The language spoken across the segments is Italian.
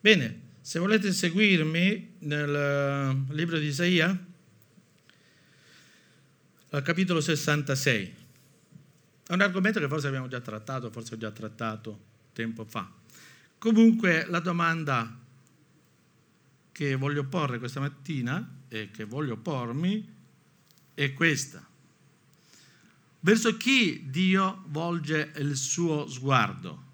Bene, se volete seguirmi nel libro di Isaia, al capitolo 66, è un argomento che forse abbiamo già trattato, forse ho già trattato tempo fa. Comunque la domanda che voglio porre questa mattina e che voglio pormi è questa: verso chi Dio volge il suo sguardo?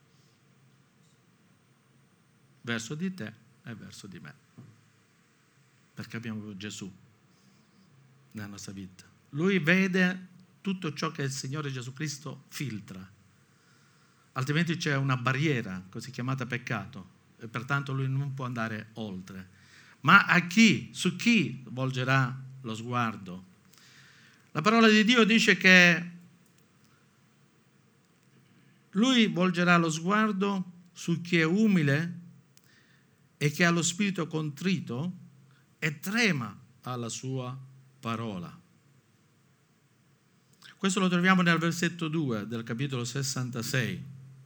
Verso di te e verso di me, perché abbiamo Gesù nella nostra vita. Lui vede tutto ciò che il Signore Gesù Cristo filtra, altrimenti c'è una barriera così chiamata peccato e pertanto Lui non può andare oltre. Ma a chi? Su chi volgerà lo sguardo? La parola di Dio dice che Lui volgerà lo sguardo su chi è umile e che ha lo spirito contrito e trema alla sua parola. Questo lo troviamo nel versetto 2 del capitolo 66.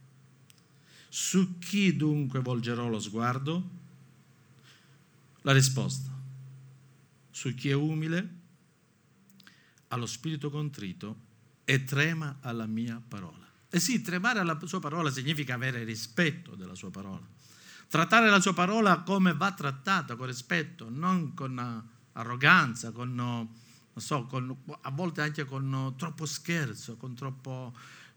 Su chi dunque volgerò lo sguardo? La risposta: su chi è umile, ha lo spirito contrito e trema alla mia parola. E sì, tremare alla sua parola significa avere rispetto della sua parola. Trattare la sua parola come va trattata, con rispetto, non con arroganza, a volte anche con troppo scherzo, con troppo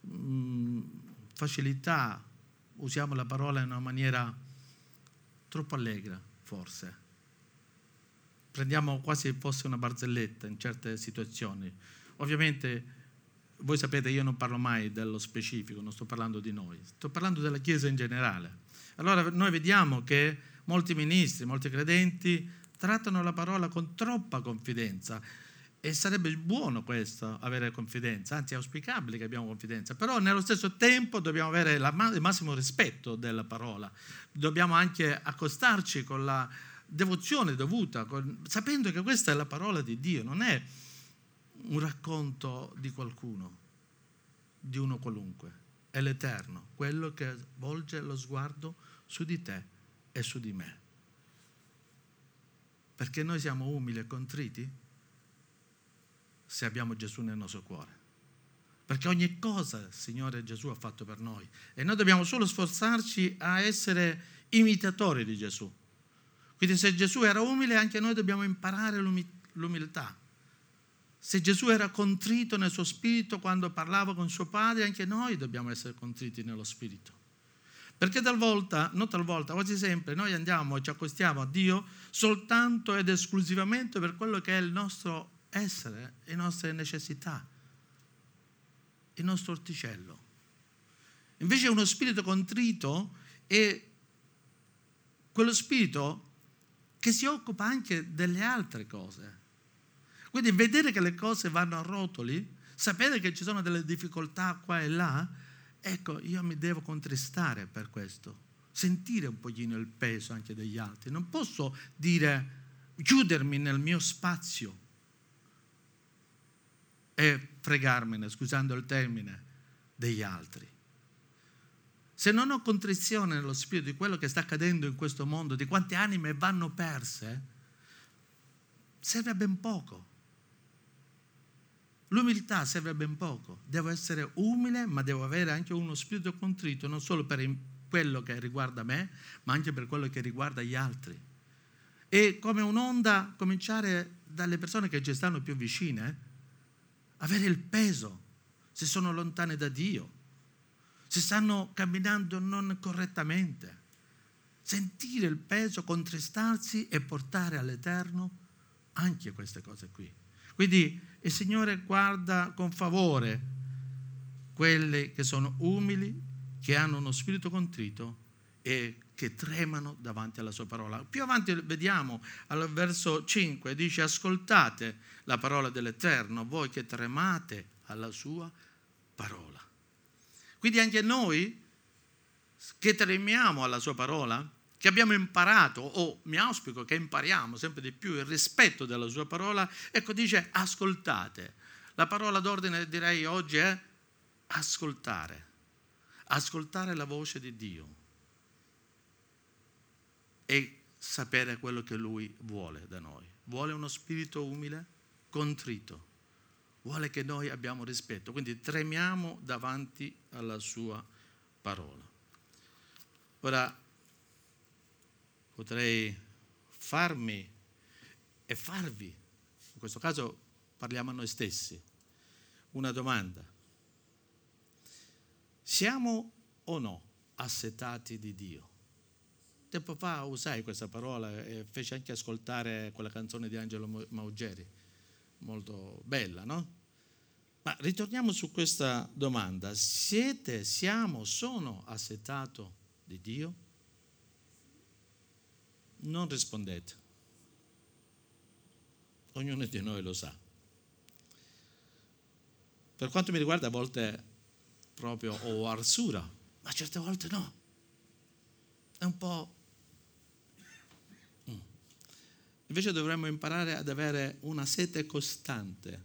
facilità. Usiamo la parola in una maniera troppo allegra, forse. Prendiamo quasi fosse una barzelletta in certe situazioni. Ovviamente, voi sapete, io non parlo mai dello specifico, non sto parlando di noi, sto parlando della Chiesa in generale. Allora noi vediamo che molti ministri, molti credenti trattano la parola con troppa confidenza e sarebbe buono questo, avere confidenza, anzi è auspicabile che abbiamo confidenza, però nello stesso tempo dobbiamo avere il massimo rispetto della parola, dobbiamo anche accostarci con la devozione dovuta, sapendo che questa è la parola di Dio, non è un racconto di qualcuno, di uno qualunque. È l'Eterno, quello che volge lo sguardo su di te e su di me. Perché noi siamo umili e contriti se abbiamo Gesù nel nostro cuore. Perché ogni cosa il Signore Gesù ha fatto per noi e noi dobbiamo solo sforzarci a essere imitatori di Gesù. Quindi se Gesù era umile, anche noi dobbiamo imparare l'umiltà. Se Gesù era contrito nel suo spirito quando parlava con suo Padre, anche noi dobbiamo essere contriti nello spirito. Perché quasi sempre noi andiamo e ci accostiamo a Dio soltanto ed esclusivamente per quello che è il nostro essere, le nostre necessità, il nostro orticello. Invece uno spirito contrito è quello spirito che si occupa anche delle altre cose. Quindi vedere che le cose vanno a rotoli, sapere che ci sono delle difficoltà qua e là, ecco, io mi devo contristare per questo, sentire un pochino il peso anche degli altri. Non posso chiudermi nel mio spazio e fregarmene, scusando il termine, degli altri. Se non ho contrizione nello spirito di quello che sta accadendo in questo mondo, di quante anime vanno perse, serve a ben poco. L'umiltà serve a ben poco. Devo essere umile, ma devo avere anche uno spirito contrito, non solo per quello che riguarda me, ma anche per quello che riguarda gli altri. E come un'onda cominciare dalle persone che ci stanno più vicine, avere il peso, se sono lontane da Dio, se stanno camminando non correttamente, sentire il peso, contristarsi e portare all'Eterno anche queste cose qui. Quindi il Signore guarda con favore quelli che sono umili, che hanno uno spirito contrito e che tremano davanti alla sua parola. Più avanti vediamo al verso 5, dice: ascoltate la parola dell'Eterno, voi che tremate alla sua parola. Quindi anche noi che tremiamo alla sua parola, che abbiamo imparato, o mi auspico che impariamo sempre di più il rispetto della sua parola, ecco, dice ascoltate. La parola d'ordine, direi oggi, è ascoltare la voce di Dio. e sapere quello che Lui vuole da noi. Vuole uno spirito umile, contrito. Vuole che noi abbiamo rispetto. Quindi tremiamo davanti alla sua parola. Ora potrei farmi e farvi, in questo caso parliamo a noi stessi, una domanda. Siamo o no assetati di Dio? Tempo fa usai questa parola e feci anche ascoltare quella canzone di Angelo Maugeri, molto bella, no? Ma ritorniamo su questa domanda. Sono assetato di Dio? Non rispondete. Ognuno di noi lo sa. Per quanto mi riguarda, a volte proprio ho arsura, ma certe volte no. È un po'. Invece dovremmo imparare ad avere una sete costante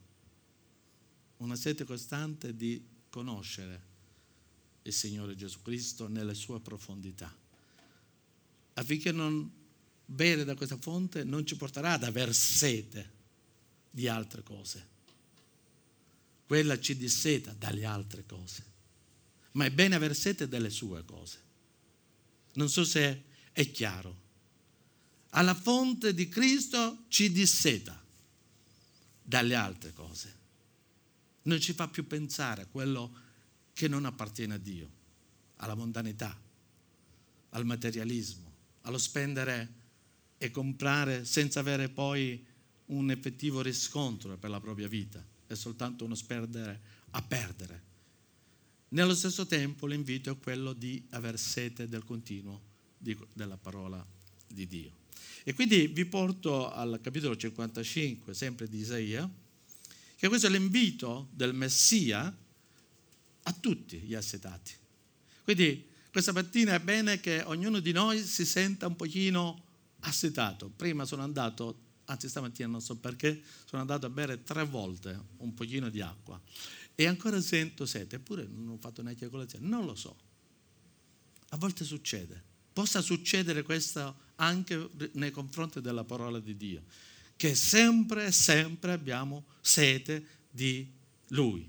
di conoscere il Signore Gesù Cristo nelle sue profondità, affinché non bere da questa fonte non ci porterà ad aver sete di altre cose. Quella ci disseta dalle altre cose, ma è bene aver sete delle sue cose. Non so se è chiaro. Alla fonte di Cristo ci disseta dalle altre cose. Non ci fa più pensare a quello che non appartiene a Dio, alla mondanità, al materialismo, allo spendere e comprare senza avere poi un effettivo riscontro per la propria vita. È soltanto uno spendere a perdere. Nello stesso tempo l'invito è quello di aver sete del continuo della parola di Dio. E quindi vi porto al capitolo 55, sempre di Isaia, che questo è l'invito del Messia a tutti gli assetati. Quindi questa mattina è bene che ognuno di noi si senta un pochino assetato. Prima sono andato, anzi stamattina non so perché, sono andato a bere 3 volte un pochino di acqua e ancora sento sete, eppure non ho fatto neanche colazione, non lo so. A volte succede. Possa succedere questo anche nei confronti della parola di Dio, che sempre abbiamo sete di Lui.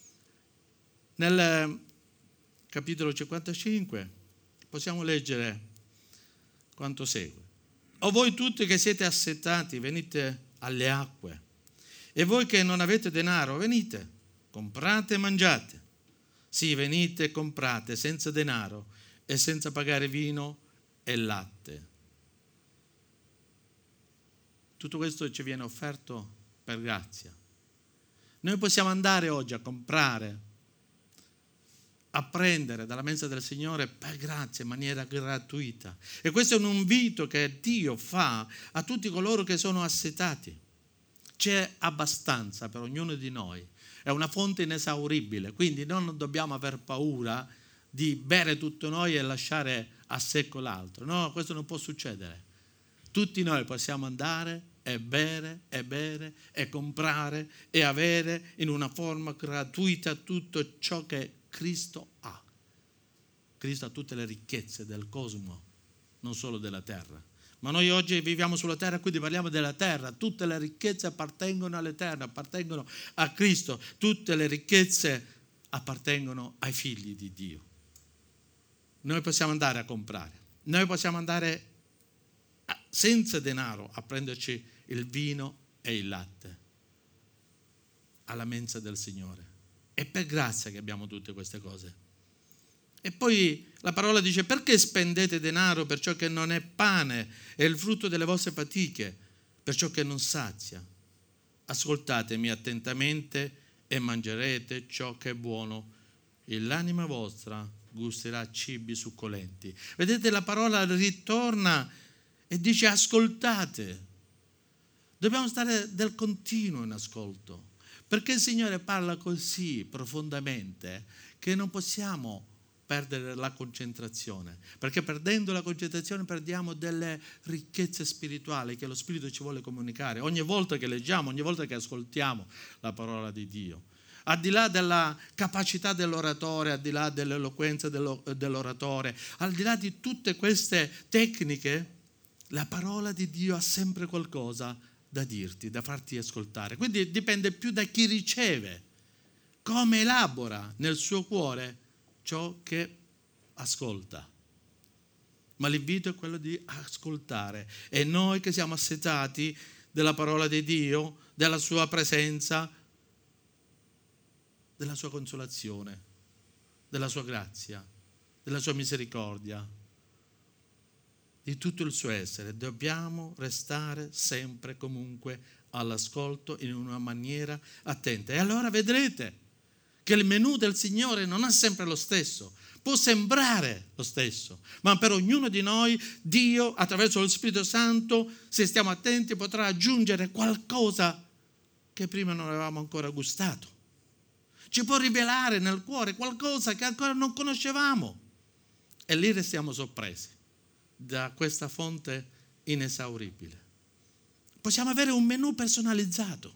Nel capitolo 55 possiamo leggere quanto segue. O voi tutti che siete assetati, venite alle acque, e voi che non avete denaro, venite, comprate e mangiate. Sì, venite e comprate senza denaro e senza pagare vino e latte. Tutto questo ci viene offerto per grazia. Noi possiamo andare oggi a comprare, a prendere dalla mensa del Signore per grazia, in maniera gratuita. E questo è un invito che Dio fa a tutti coloro che sono assetati. C'è abbastanza per ognuno di noi. È una fonte inesauribile, quindi non dobbiamo aver paura di bere tutto noi e lasciare a secco l'altro. No, questo non può succedere. Tutti noi possiamo andare e bere e comprare e avere in una forma gratuita tutto ciò che Cristo ha. Cristo ha tutte le ricchezze del cosmo, non solo della terra. Ma noi oggi viviamo sulla terra, quindi parliamo della terra. Tutte le ricchezze appartengono all'Eterno, appartengono a Cristo. Tutte le ricchezze appartengono ai figli di Dio. Noi possiamo andare a comprare. Noi possiamo andare senza denaro a prenderci il vino e il latte alla mensa del Signore. È per grazia che abbiamo tutte queste cose. E poi la parola dice: perché spendete denaro per ciò che non è pane e il frutto delle vostre fatiche, per ciò che non sazia? Ascoltatemi attentamente e mangerete ciò che è buono, e l'anima vostra gusterà cibi succolenti. Vedete, la parola ritorna e dice: ascoltate. Dobbiamo stare del continuo in ascolto, perché il Signore parla così profondamente che non possiamo perdere la concentrazione, perché perdendo la concentrazione perdiamo delle ricchezze spirituali che lo Spirito ci vuole comunicare ogni volta che leggiamo, ogni volta che ascoltiamo la parola di Dio. Al di là della capacità dell'oratore, al di là dell'eloquenza dell'oratore, al di là di tutte queste tecniche, La parola di Dio ha sempre qualcosa da dirti, da farti ascoltare. Quindi dipende più da chi riceve, come elabora nel suo cuore ciò che ascolta. Ma l'invito è quello di ascoltare. E noi che siamo assetati della parola di Dio, della sua presenza, della sua consolazione, della sua grazia, della sua misericordia, di tutto il suo essere, dobbiamo restare sempre comunque all'ascolto in una maniera attenta. E allora vedrete che il menù del Signore non è sempre lo stesso. Può sembrare lo stesso, ma per ognuno di noi Dio, attraverso lo Spirito Santo, se stiamo attenti, potrà aggiungere qualcosa che prima non avevamo ancora gustato. Ci può rivelare nel cuore qualcosa che ancora non conoscevamo. E lì restiamo sorpresi da questa fonte inesauribile. Possiamo avere un menù personalizzato.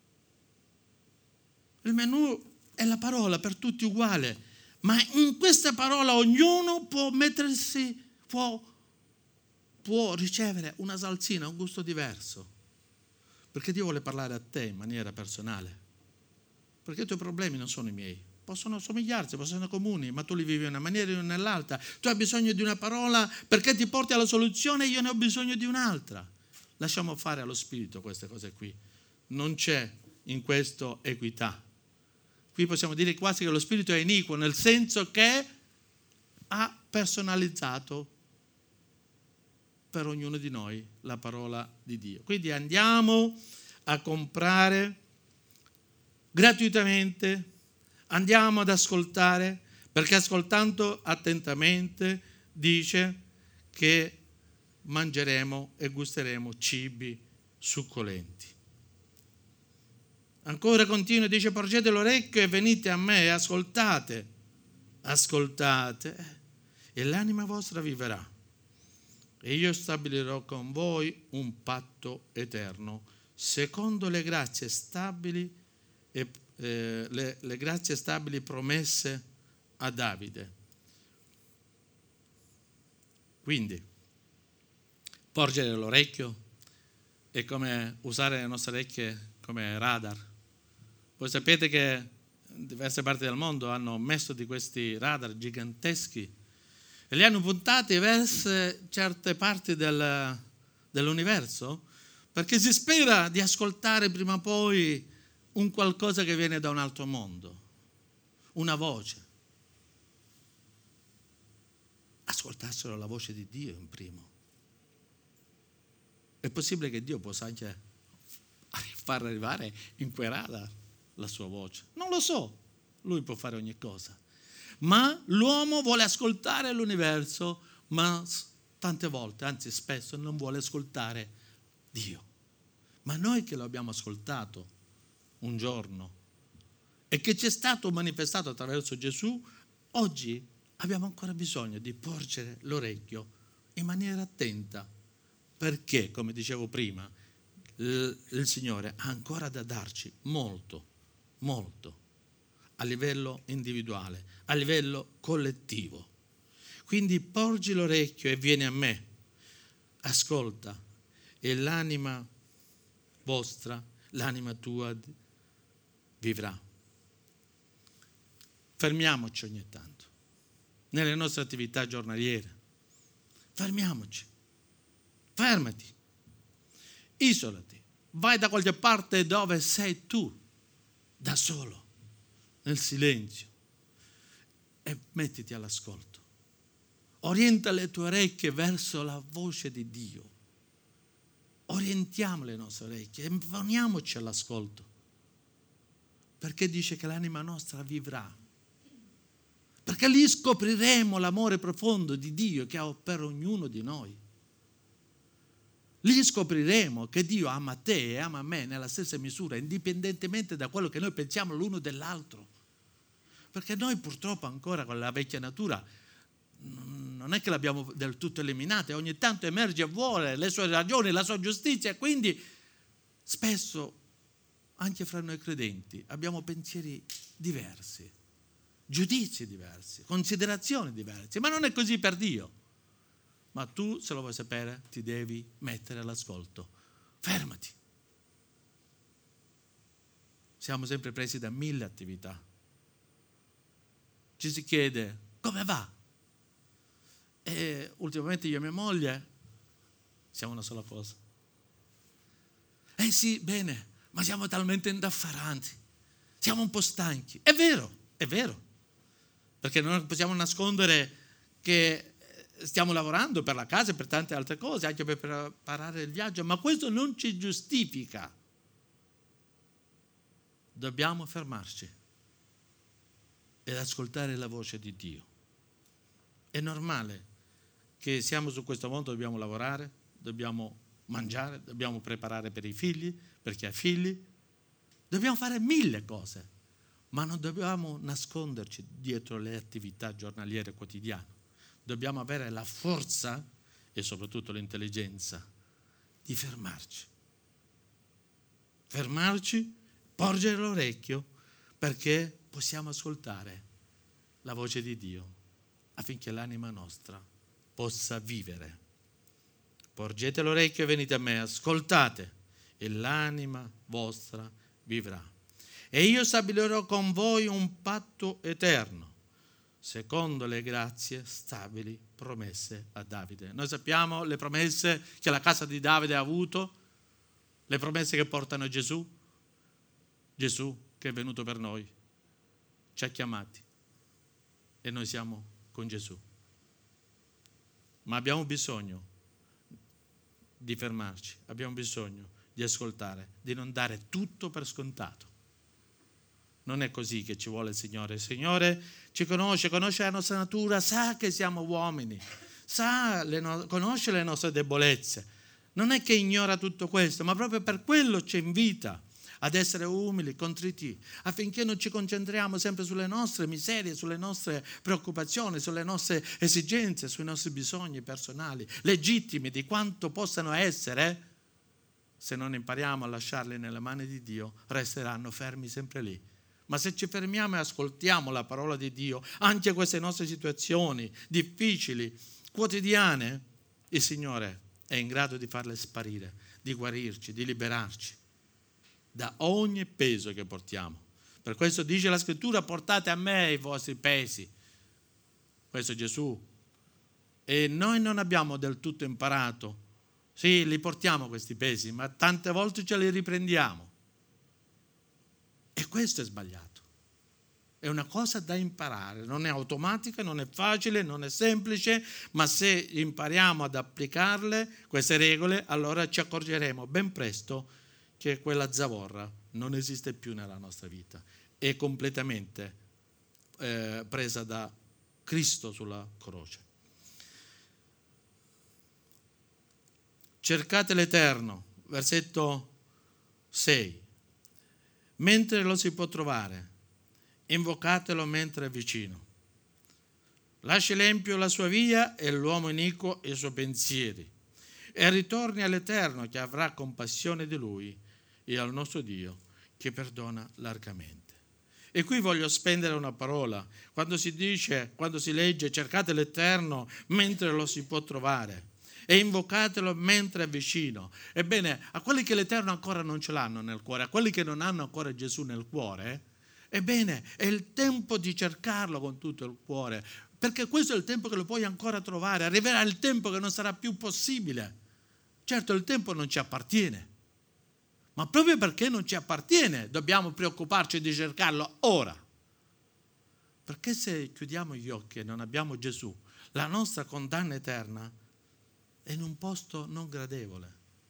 Il menù è la parola per tutti uguale. Ma in questa parola ognuno può mettersi, può ricevere una salsina, un gusto diverso. Perché Dio vuole parlare a te in maniera personale. Perché i tuoi problemi non sono i miei. Possono somigliarsi, possono essere comuni, ma tu li vivi in una maniera o nell'altra. Tu hai bisogno di una parola perché ti porti alla soluzione e io ne ho bisogno di un'altra. Lasciamo fare allo Spirito queste cose qui. Non c'è in questo equità. Qui possiamo dire quasi che lo Spirito è iniquo, nel senso che ha personalizzato per ognuno di noi la parola di Dio. Quindi andiamo a comprare gratuitamente, andiamo ad ascoltare, perché ascoltando attentamente dice che mangeremo e gusteremo cibi succolenti. Ancora continua, dice: porgete l'orecchio e venite a me e ascoltate, e l'anima vostra viverà. E io stabilirò con voi un patto eterno, secondo le grazie stabili le grazie stabili promesse a Davide. Quindi, porgere l'orecchio è come usare le nostre orecchie come radar. Voi sapete che diverse parti del mondo hanno messo di questi radar giganteschi e li hanno puntati verso certe parti dell'universo, perché si spera di ascoltare prima o poi un qualcosa che viene da un altro mondo, una voce. Ascoltassero la voce di Dio in primo. È possibile che Dio possa anche far arrivare in quei radar la sua voce. Non lo so, lui può fare ogni cosa. Ma l'uomo vuole ascoltare l'universo, ma tante volte, anzi spesso, non vuole ascoltare Dio. Ma noi che lo abbiamo ascoltato un giorno e che ci è stato manifestato attraverso Gesù, oggi abbiamo ancora bisogno di porgere l'orecchio in maniera attenta, perché, come dicevo prima, il Signore ha ancora da darci molto, molto, a livello individuale, a livello collettivo. Quindi porgi l'orecchio e vieni a me, ascolta, e l'anima vostra, l'anima tua vivrà. Fermiamoci ogni tanto, nelle nostre attività giornaliere. Fermiamoci, fermati, isolati, vai da qualche parte dove sei tu, da solo, nel silenzio, e mettiti all'ascolto. Orienta le tue orecchie verso la voce di Dio. Orientiamo le nostre orecchie e poniamoci all'ascolto, perché dice che l'anima nostra vivrà, perché lì scopriremo l'amore profondo di Dio che ha per ognuno di noi. Lì scopriremo che Dio ama te e ama me nella stessa misura, indipendentemente da quello che noi pensiamo l'uno dell'altro. Perché noi purtroppo ancora con la vecchia natura non è che l'abbiamo del tutto eliminata, e ogni tanto emerge e vuole le sue ragioni, la sua giustizia, e quindi spesso anche fra noi credenti abbiamo pensieri diversi, giudizi diversi, considerazioni diverse, ma non è così per Dio. ma tu, se lo vuoi sapere, ti devi mettere all'ascolto. Fermati. Siamo sempre presi da 1000 attività. Ci si chiede, come va? E ultimamente io e mia moglie siamo una sola cosa. Sì, bene, ma siamo talmente indaffaranti, siamo un po' stanchi. È vero, perché non possiamo nascondere che stiamo lavorando per la casa e per tante altre cose, anche per preparare il viaggio, ma questo non ci giustifica. Dobbiamo fermarci ed ascoltare la voce di Dio. È normale che siamo su questo mondo, dobbiamo lavorare, dobbiamo mangiare, dobbiamo preparare per i figli, per chi ha figli, dobbiamo fare 1000 cose, ma non dobbiamo nasconderci dietro le attività giornaliere quotidiane. Dobbiamo avere la forza e soprattutto l'intelligenza di fermarci, porgere l'orecchio, perché possiamo ascoltare la voce di Dio affinché l'anima nostra possa vivere. Porgete l'orecchio e venite a me, ascoltate e l'anima vostra vivrà. E io stabilirò con voi un patto eterno, secondo le grazie stabili promesse a Davide. Noi sappiamo le promesse che la casa di Davide ha avuto, le promesse che portano a Gesù. Gesù che è venuto per noi, ci ha chiamati e noi siamo con Gesù. Ma abbiamo bisogno di fermarci, abbiamo bisogno di ascoltare, di non dare tutto per scontato. Non è così che ci vuole il Signore. Il Signore ci conosce la nostra natura, sa che siamo uomini, conosce le nostre debolezze. Non è che ignora tutto questo, ma proprio per quello ci invita ad essere umili, contriti, affinché non ci concentriamo sempre sulle nostre miserie, sulle nostre preoccupazioni, sulle nostre esigenze, sui nostri bisogni personali, legittimi di quanto possano essere. Se non impariamo a lasciarli nelle mani di Dio, resteranno fermi sempre lì. Ma se ci fermiamo e ascoltiamo la parola di Dio, anche queste nostre situazioni difficili, quotidiane, il Signore è in grado di farle sparire, di guarirci, di liberarci da ogni peso che portiamo. Per questo dice la Scrittura: portate a me i vostri pesi. Questo è Gesù. E noi non abbiamo del tutto imparato. Sì, li portiamo questi pesi, ma tante volte ce li riprendiamo. E questo è sbagliato. È una cosa da imparare, non è automatica, non è facile, non è semplice, ma se impariamo ad applicarle, queste regole, allora ci accorgeremo ben presto che quella zavorra non esiste più nella nostra vita, è completamente presa da Cristo sulla croce. Cercate l'Eterno, versetto 6, mentre lo si può trovare, invocatelo mentre è vicino. Lasci l'empio la sua via e l'uomo iniquo i suoi pensieri, e ritorni all'Eterno che avrà compassione di lui e al nostro Dio che perdona largamente. E qui voglio spendere una parola. Quando si legge cercate l'Eterno mentre lo si può trovare e invocatelo mentre è vicino. Ebbene, a quelli che l'Eterno ancora non ce l'hanno nel cuore, a quelli che non hanno ancora Gesù nel cuore, ebbene, è il tempo di cercarlo con tutto il cuore, perché questo è il tempo che lo puoi ancora trovare. Arriverà il tempo che non sarà più possibile. Certo, il tempo non ci appartiene, ma proprio perché non ci appartiene dobbiamo preoccuparci di cercarlo ora. Perché se chiudiamo gli occhi e non abbiamo Gesù, la nostra condanna eterna è in un posto non gradevole.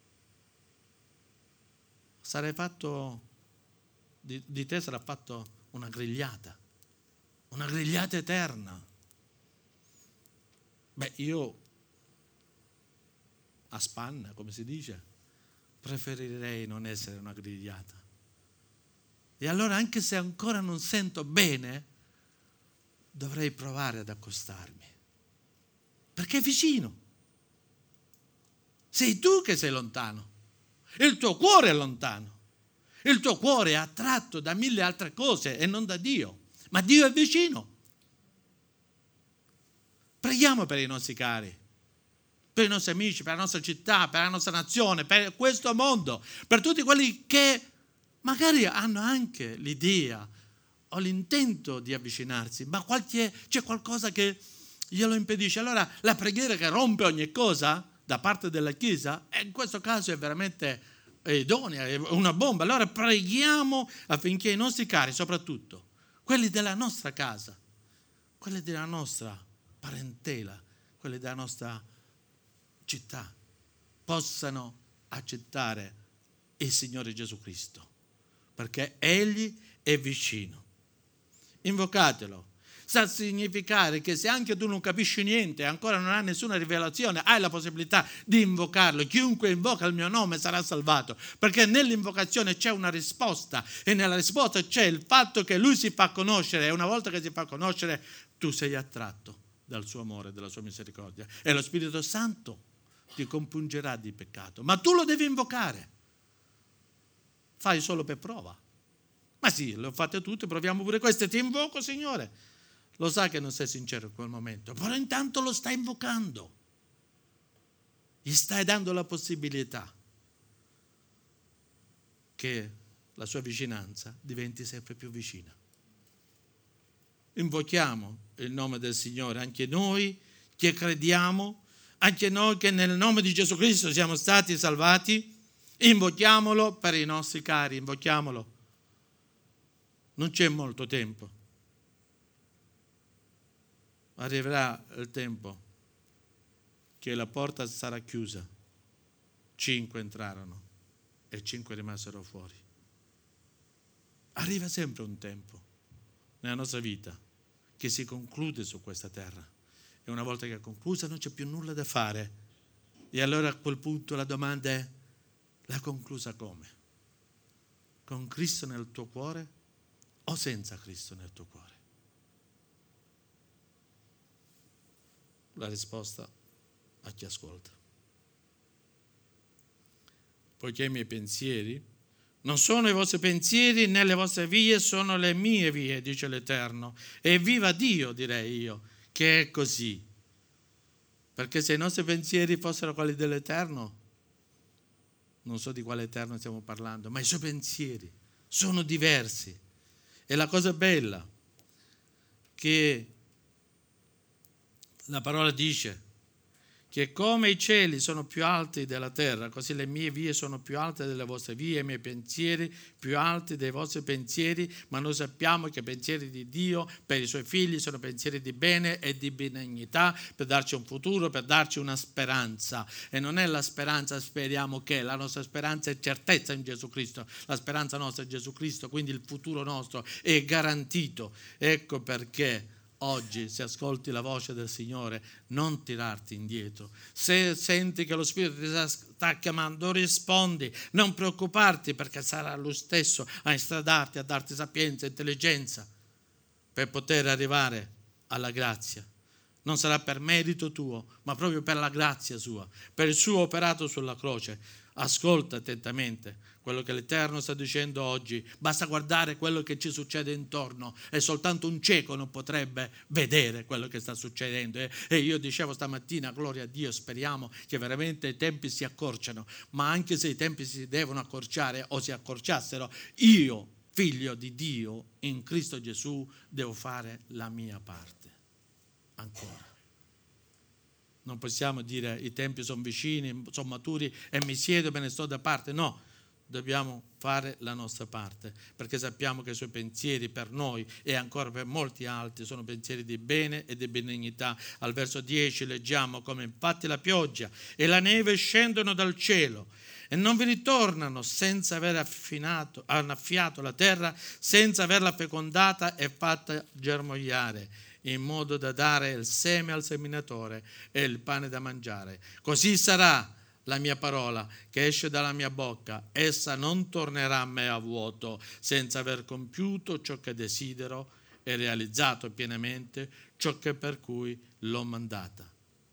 Di te sarà fatto una grigliata eterna. Io a spanna, come si dice, preferirei non essere una grigliata. E allora, anche se ancora non sento bene, dovrei provare ad accostarmi, perché è vicino. Sei tu che sei lontano, il tuo cuore è lontano, il tuo cuore è attratto da 1000 altre cose e non da Dio, ma Dio è vicino. Preghiamo per i nostri cari, per i nostri amici, per la nostra città, per la nostra nazione, per questo mondo, per tutti quelli che magari hanno anche l'idea o l'intento di avvicinarsi, ma c'è qualcosa che glielo impedisce. Allora la preghiera che rompe ogni cosa da parte della Chiesa, in questo caso è veramente idonea, è una bomba. Allora preghiamo affinché i nostri cari, soprattutto quelli della nostra casa, quelli della nostra parentela, quelli della nostra città, possano accettare il Signore Gesù Cristo, perché Egli è vicino. Invocatelo. Sta a significare che se anche tu non capisci niente, ancora non hai nessuna rivelazione, hai la possibilità di invocarlo. Chiunque invoca il mio nome sarà salvato, perché nell'invocazione c'è una risposta, e nella risposta c'è il fatto che Lui si fa conoscere, e una volta che si fa conoscere tu sei attratto dal suo amore, dalla sua misericordia, e lo Spirito Santo ti compungerà di peccato, ma tu lo devi invocare. Fai solo per prova. Ma sì, lo fate tutti, proviamo pure questo, ti invoco Signore. Lo sa che non sei sincero in quel momento, però intanto lo stai invocando. Gli stai dando la possibilità che la sua vicinanza diventi sempre più vicina. Invochiamo il nome del Signore, anche noi che crediamo, anche noi che nel nome di Gesù Cristo siamo stati salvati, invochiamolo per i nostri cari, invochiamolo. Non c'è molto tempo. Arriverà il tempo che la porta sarà chiusa. 5 entrarono e 5 rimasero fuori. Arriva sempre un tempo nella nostra vita che si conclude su questa terra, e una volta che è conclusa non c'è più nulla da fare, e allora a quel punto la domanda è: l'ha conclusa come? Con Cristo nel tuo cuore o senza Cristo nel tuo cuore? La risposta a chi ascolta. Poiché i miei pensieri non sono i vostri pensieri, né le vostre vie sono le mie vie, dice l'Eterno. E viva Dio, direi io, che è così. Perché se i nostri pensieri fossero quelli dell'Eterno, non so di quale Eterno stiamo parlando, ma i suoi pensieri sono diversi. E la cosa bella che la parola dice che come i cieli sono più alti della terra, così le mie vie sono più alte delle vostre vie, i miei pensieri più alti dei vostri pensieri, ma noi sappiamo che i pensieri di Dio per i suoi figli sono pensieri di bene e di benignità, per darci un futuro, per darci una speranza. E non è la speranza speriamo che, la nostra speranza è certezza in Gesù Cristo, la speranza nostra è Gesù Cristo, quindi il futuro nostro è garantito. Ecco perché oggi, se ascolti la voce del Signore, non tirarti indietro. Se senti che lo Spirito ti sta chiamando, rispondi, non preoccuparti, perché sarà Lui stesso a instradarti, a darti sapienza e intelligenza per poter arrivare alla grazia. Non sarà per merito tuo, ma proprio per la grazia sua, per il suo operato sulla croce. Ascolta attentamente quello che l'Eterno sta dicendo oggi. Basta guardare quello che ci succede intorno, e soltanto un cieco non potrebbe vedere quello che sta succedendo. E io dicevo stamattina, gloria a Dio, speriamo che veramente i tempi si accorciano, ma anche se i tempi si devono accorciare o si accorciassero, io, figlio di Dio, in Cristo Gesù, devo fare la mia parte. Ancora. Non possiamo dire i tempi sono vicini, sono maturi e mi siedo e me ne sto da parte. No, dobbiamo fare la nostra parte, perché sappiamo che i suoi pensieri per noi e ancora per molti altri sono pensieri di bene e di benignità. Al verso 10 leggiamo come infatti la pioggia e la neve scendono dal cielo e non vi ritornano senza aver annaffiato la terra, senza averla fecondata e fatta germogliare, in modo da dare il seme al seminatore e il pane da mangiare. Così sarà la mia parola che esce dalla mia bocca, essa non tornerà a me a vuoto, senza aver compiuto ciò che desidero e realizzato pienamente ciò che per cui l'ho mandata.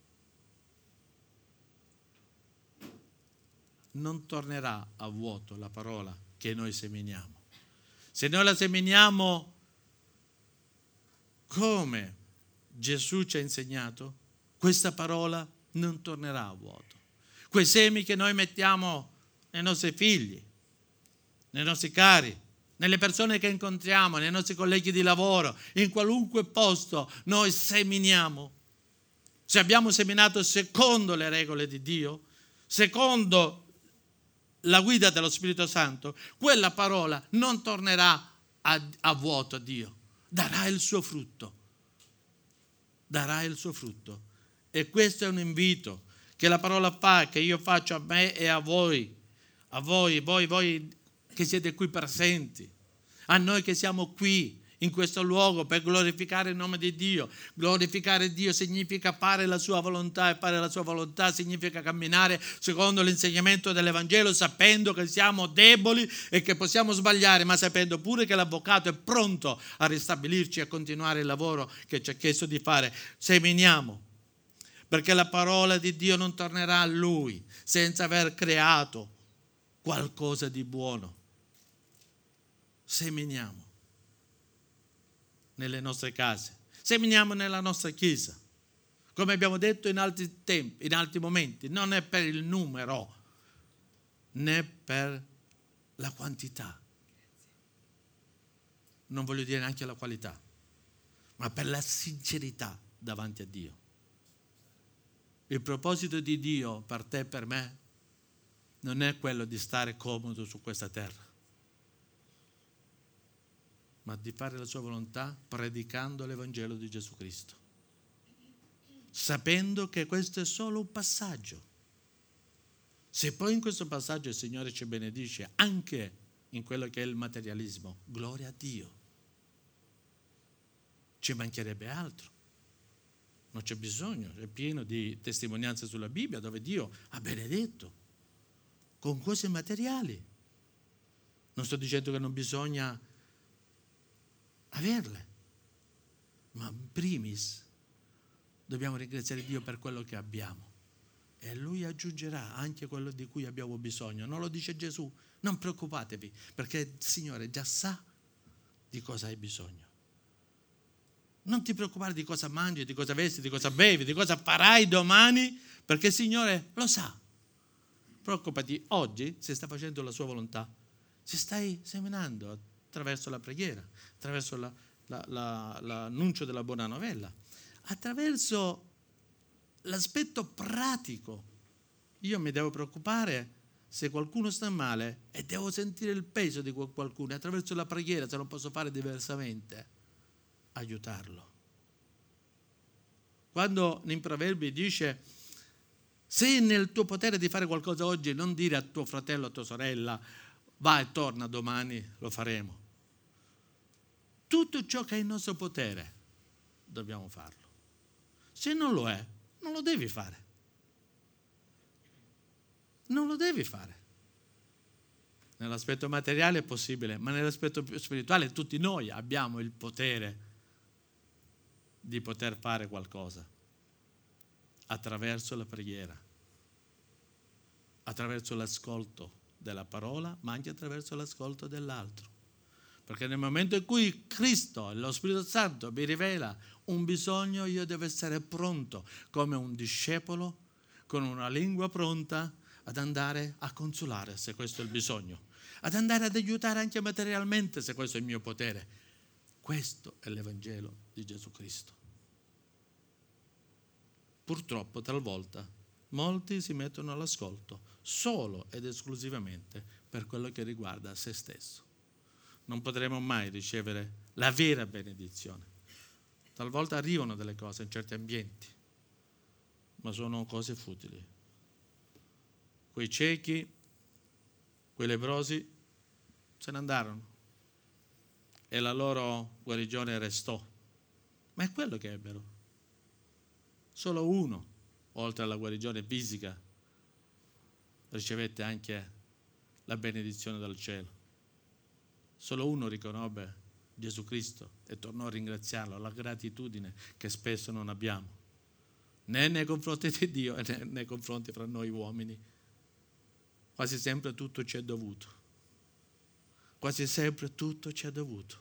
Non tornerà a vuoto la parola che noi seminiamo. Se noi la seminiamo come Gesù ci ha insegnato, questa parola non tornerà a vuoto. Quei semi che noi mettiamo nei nostri figli, nei nostri cari, nelle persone che incontriamo, nei nostri colleghi di lavoro, in qualunque posto noi seminiamo. Se abbiamo seminato secondo le regole di Dio, secondo la guida dello Spirito Santo, quella parola non tornerà a vuoto a Dio, darà il suo frutto. Darà il suo frutto. E questo è un invito che la parola fa, che io faccio a me e a voi che siete qui presenti, a noi che siamo qui in questo luogo per glorificare il nome di Dio. Glorificare Dio significa fare la sua volontà, e fare la sua volontà significa camminare secondo l'insegnamento dell'Evangelo, sapendo che siamo deboli e che possiamo sbagliare, ma sapendo pure che l'Avvocato è pronto a ristabilirci e a continuare il lavoro che ci ha chiesto di fare. Seminiamo, perché la parola di Dio non tornerà a Lui senza aver creato qualcosa di buono. Seminiamo nelle nostre case, seminiamo nella nostra chiesa, come abbiamo detto in altri tempi, in altri momenti. Non è per il numero né per la quantità, non voglio dire neanche la qualità, ma per la sincerità davanti a Dio. Il proposito di Dio per te e per me non è quello di stare comodo su questa terra, ma di fare la sua volontà predicando l'Evangelo di Gesù Cristo, sapendo che questo è solo un passaggio. Se poi in questo passaggio il Signore ci benedice anche in quello che è il materialismo, gloria a Dio. Ci mancherebbe altro. Non c'è bisogno, è pieno di testimonianze sulla Bibbia dove Dio ha benedetto con cose materiali. Non sto dicendo che non bisogna averle, ma in primis dobbiamo ringraziare Dio per quello che abbiamo e Lui aggiungerà anche quello di cui abbiamo bisogno. Non lo dice Gesù? Non preoccupatevi, perché il Signore già sa di cosa hai bisogno. Non ti preoccupare di cosa mangi, di cosa vesti, di cosa bevi, di cosa farai domani, perché il Signore lo sa. Preoccupati oggi se sta facendo la sua volontà, se stai seminando attraverso la preghiera, attraverso l'annuncio della buona novella, attraverso l'aspetto pratico. Io mi devo preoccupare se qualcuno sta male e devo sentire il peso di qualcuno, attraverso la preghiera, se non posso fare diversamente, aiutarlo. Quando in Proverbi dice: se è nel tuo potere di fare qualcosa oggi, non dire a tuo fratello o a tua sorella va e torna domani, lo faremo. Tutto ciò che è in nostro potere dobbiamo farlo. Se non lo è, non lo devi fare. Non lo devi fare. Nell'aspetto materiale è possibile, ma nell'aspetto più spirituale tutti noi abbiamo il potere di poter fare qualcosa attraverso la preghiera, attraverso l'ascolto della parola, ma anche attraverso l'ascolto dell'altro. Perché nel momento in cui Cristo, lo Spirito Santo, mi rivela un bisogno, io devo essere pronto, come un discepolo, con una lingua pronta, ad andare a consolare, se questo è il bisogno, ad andare ad aiutare anche materialmente, se questo è il mio potere. Questo è l'Evangelo di Gesù Cristo. Purtroppo, talvolta, molti si mettono all'ascolto solo ed esclusivamente per quello che riguarda se stesso. Non potremo mai ricevere la vera benedizione. Talvolta arrivano delle cose in certi ambienti, ma sono cose futili. Quei ciechi, quei leprosi se ne andarono e la loro guarigione restò. Ma è quello che ebbero. Solo uno, oltre alla guarigione fisica, ricevette anche la benedizione dal cielo. Solo uno riconobbe Gesù Cristo e tornò a ringraziarlo, la gratitudine che spesso non abbiamo, né nei confronti di Dio né nei confronti fra noi uomini. Quasi sempre tutto ci è dovuto. Quasi sempre tutto ci è dovuto.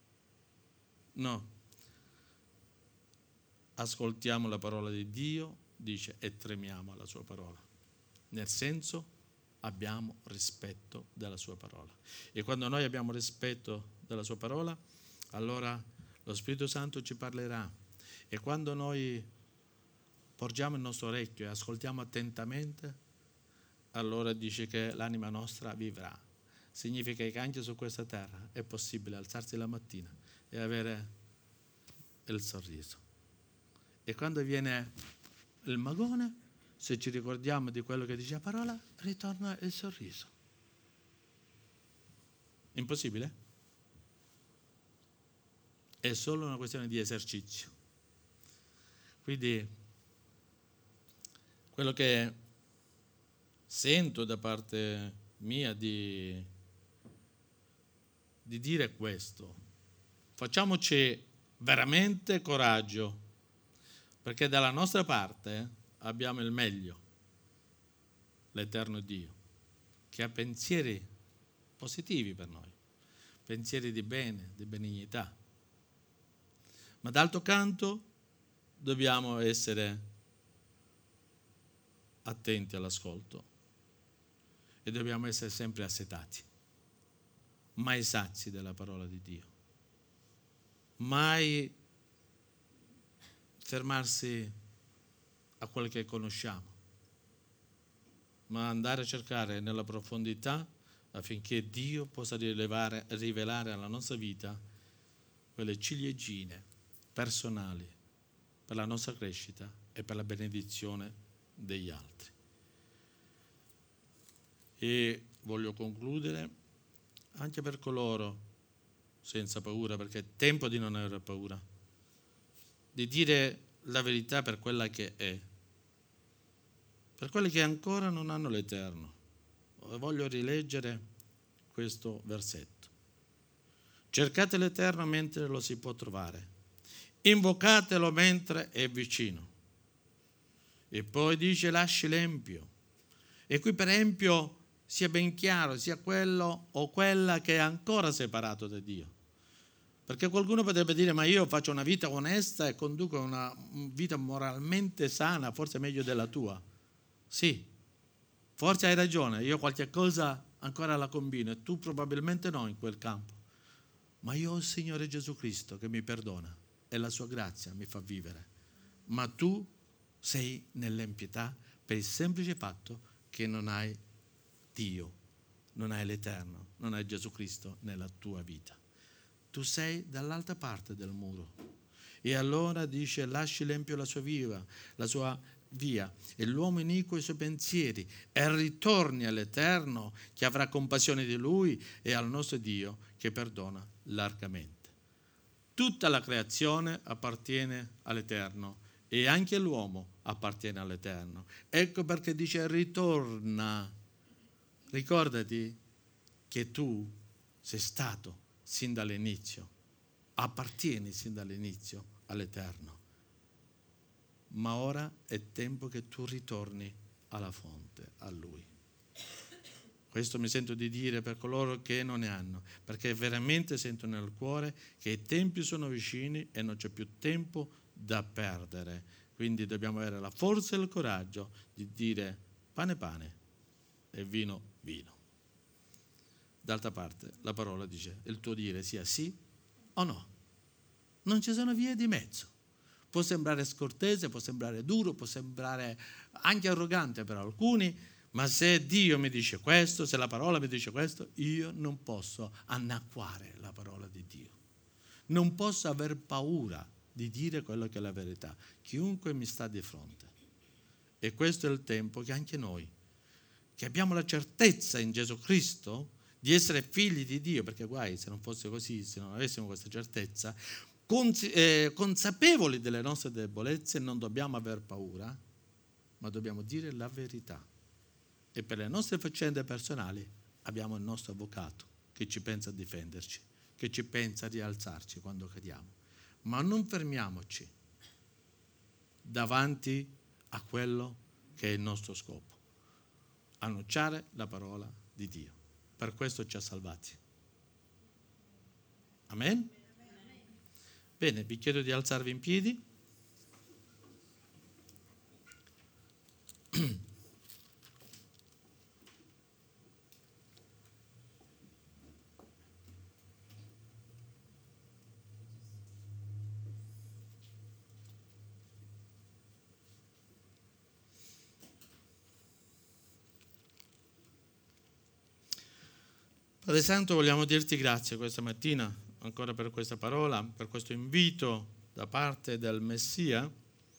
No. Ascoltiamo la parola di Dio, dice e tremiamo alla sua parola. Nel senso, abbiamo rispetto della sua parola. E quando noi abbiamo rispetto della sua parola, allora lo Spirito Santo ci parlerà. E quando noi porgiamo il nostro orecchio e ascoltiamo attentamente, allora dice che l'anima nostra vivrà. Significa che anche su questa terra è possibile alzarsi la mattina e avere il sorriso. E quando viene il magone, se ci ricordiamo di quello che dice la parola, ritorna il sorriso. Impossibile? È solo una questione di esercizio. Quindi quello che sento da parte mia di dire è questo: facciamoci veramente coraggio, perché dalla nostra parte abbiamo il meglio, l'Eterno Dio, che ha pensieri positivi per noi, pensieri di bene, di benignità. Ma d'altro canto dobbiamo essere attenti all'ascolto e dobbiamo essere sempre assetati, mai sazi della parola di Dio, mai fermarsi a quel che conosciamo, ma andare a cercare nella profondità affinché Dio possa rivelare alla nostra vita quelle ciliegine personali per la nostra crescita e per la benedizione degli altri. E voglio concludere anche per coloro senza paura, perché è tempo di non avere paura, di dire la verità per quella che è, per quelli che ancora non hanno l'Eterno. Voglio rileggere questo versetto. Cercate l'Eterno mentre lo si può trovare, invocatelo mentre è vicino. E poi dice lasci l'empio. E qui per empio sia ben chiaro, sia quello o quella che è ancora separato da Dio. Perché qualcuno potrebbe dire ma io faccio una vita onesta e conduco una vita moralmente sana, forse meglio della tua. Sì, forse hai ragione, io qualche cosa ancora la combino e tu probabilmente no in quel campo. Ma io ho il Signore Gesù Cristo che mi perdona e la sua grazia mi fa vivere. Ma tu sei nell'impietà per il semplice fatto che non hai Dio, non hai l'Eterno, non hai Gesù Cristo nella tua vita. Tu sei dall'altra parte del muro. E allora dice lasci l'empio la sua via e l'uomo iniquo i suoi pensieri e ritorni all'Eterno che avrà compassione di lui e al nostro Dio che perdona largamente. Tutta la creazione appartiene all'Eterno e anche l'uomo appartiene all'Eterno. Ecco perché dice ritorna. Ricordati che tu sei stato sin dall'inizio, appartieni sin dall'inizio all'Eterno. Ma ora è tempo che tu ritorni alla fonte, a Lui. Questo mi sento di dire per coloro che non ne hanno, perché veramente sento nel cuore che i tempi sono vicini e non c'è più tempo da perdere. Quindi dobbiamo avere la forza e il coraggio di dire pane pane e vino vino. D'altra parte la parola dice il tuo dire sia sì o no. Non ci sono vie di mezzo. Può sembrare scortese, può sembrare duro, può sembrare anche arrogante per alcuni, ma se Dio mi dice questo, se la parola mi dice questo, io non posso annacquare la parola di Dio. Non posso aver paura di dire quello che è la verità, chiunque mi sta di fronte. E questo è il tempo che anche noi, che abbiamo la certezza in Gesù Cristo di essere figli di Dio, perché guai se non fosse così, se non avessimo questa certezza, consapevoli delle nostre debolezze, non dobbiamo aver paura, ma dobbiamo dire la verità. E per le nostre faccende personali abbiamo il nostro avvocato che ci pensa a difenderci, che ci pensa a rialzarci quando cadiamo. Ma non fermiamoci davanti a quello che è il nostro scopo, annunciare la parola di Dio. Per questo ci ha salvati. Amen? Bene, vi chiedo di alzarvi in piedi. Padre Santo, vogliamo dirti grazie questa mattina ancora per questa parola, per questo invito da parte del Messia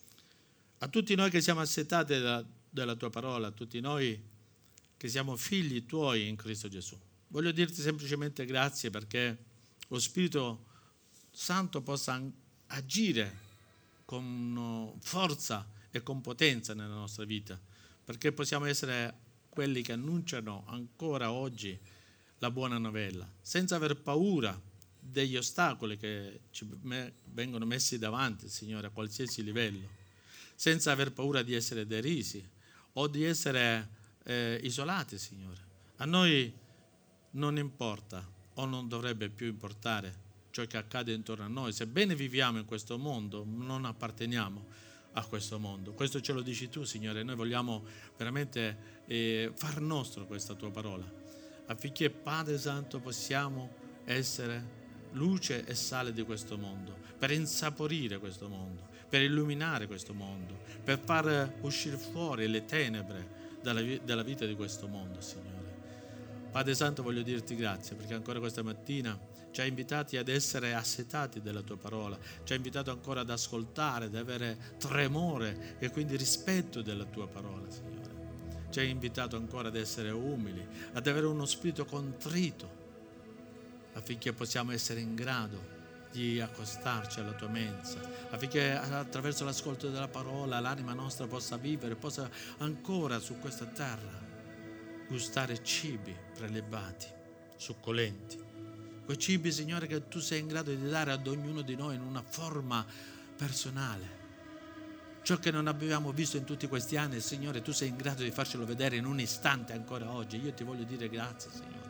a tutti noi che siamo assetati della tua parola, a tutti noi che siamo figli tuoi in Cristo Gesù. Voglio dirti semplicemente grazie perché lo Spirito Santo possa agire con forza e con potenza nella nostra vita, perché possiamo essere quelli che annunciano ancora oggi la buona novella, senza aver paura degli ostacoli che ci vengono messi davanti, Signore, a qualsiasi livello, senza aver paura di essere derisi o di essere isolati, Signore. A noi non importa o non dovrebbe più importare ciò che accade intorno a noi, sebbene viviamo in questo mondo, non apparteniamo a questo mondo. Questo ce lo dici tu, Signore, noi vogliamo veramente far nostro questa tua parola, affinché, Padre Santo, possiamo essere luce e sale di questo mondo, per insaporire questo mondo, per illuminare questo mondo, per far uscire fuori le tenebre dalla vita di questo mondo, Signore. Padre Santo, voglio dirti grazie perché ancora questa mattina ci hai invitati ad essere assetati della tua parola, ci hai invitato ancora ad ascoltare, ad avere tremore e quindi rispetto della tua parola, Signore. Ci hai invitato ancora ad essere umili, ad avere uno spirito contrito, affinché possiamo essere in grado di accostarci alla tua mensa, affinché attraverso l'ascolto della parola l'anima nostra possa vivere, possa ancora su questa terra gustare cibi prelibati, succolenti. Quei cibi, Signore, che tu sei in grado di dare ad ognuno di noi in una forma personale. Ciò che non abbiamo visto in tutti questi anni, Signore, tu sei in grado di farcelo vedere in un istante ancora oggi. Io ti voglio dire grazie, Signore,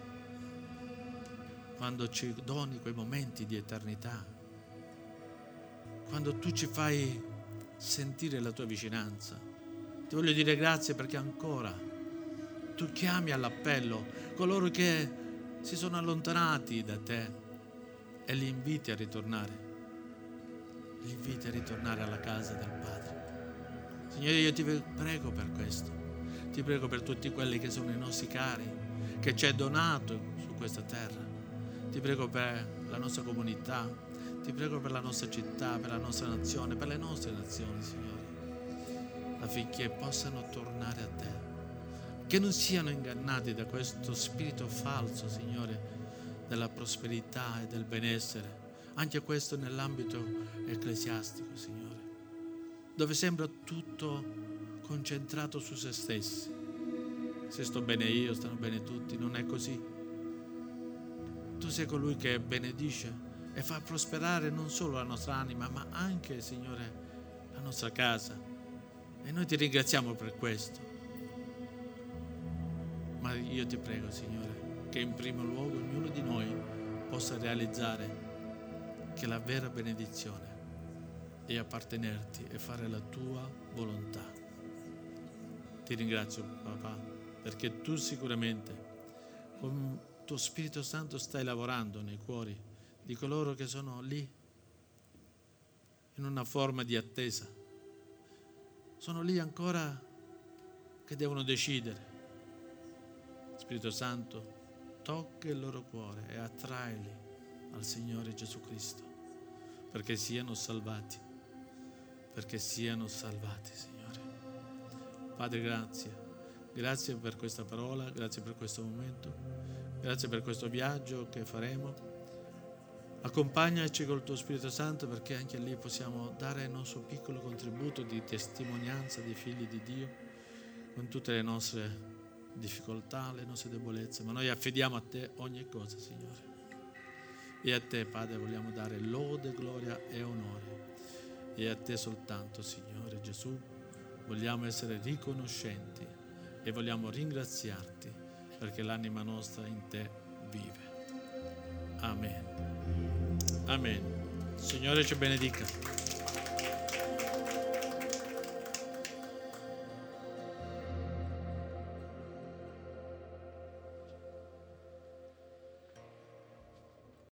quando ci doni quei momenti di eternità, quando tu ci fai sentire la tua vicinanza. Ti voglio dire grazie perché ancora tu chiami all'appello coloro che si sono allontanati da te e li inviti a ritornare. Li inviti a ritornare alla casa del Padre. Signore, io ti prego per questo, ti prego per tutti quelli che sono i nostri cari, che ci hai donato su questa terra, ti prego per la nostra comunità, ti prego per la nostra città, per la nostra nazione, per le nostre nazioni, Signore, affinché possano tornare a te, che non siano ingannati da questo spirito falso, Signore, della prosperità e del benessere, anche questo nell'ambito ecclesiastico, Signore, dove sembra tutto concentrato su se stessi. Se sto bene io, stanno bene tutti. Non è così. Tu sei colui che benedice e fa prosperare non solo la nostra anima, ma anche, Signore, la nostra casa. E noi ti ringraziamo per questo. Ma io ti prego, Signore, che in primo luogo ognuno di noi possa realizzare che la vera benedizione e appartenerti e fare la tua volontà. Ti ringrazio, papà, perché tu sicuramente con il tuo Spirito Santo stai lavorando nei cuori di coloro che sono lì in una forma di attesa. Sono lì ancora che devono decidere. Spirito Santo, tocca il loro cuore e attraili al Signore Gesù Cristo, perché siano salvati. Perché siano salvati, Signore. Padre, grazie per questa parola, grazie per questo momento, grazie per questo viaggio che faremo. Accompagnaci col tuo Spirito Santo, perché anche lì possiamo dare il nostro piccolo contributo di testimonianza di figli di Dio, con tutte le nostre difficoltà, le nostre debolezze, ma noi affidiamo a te ogni cosa, Signore. E a te, Padre, vogliamo dare lode, gloria e onore. E a te soltanto, Signore Gesù, vogliamo essere riconoscenti e vogliamo ringraziarti perché l'anima nostra in te vive. Amen. Amen. Signore ci benedica.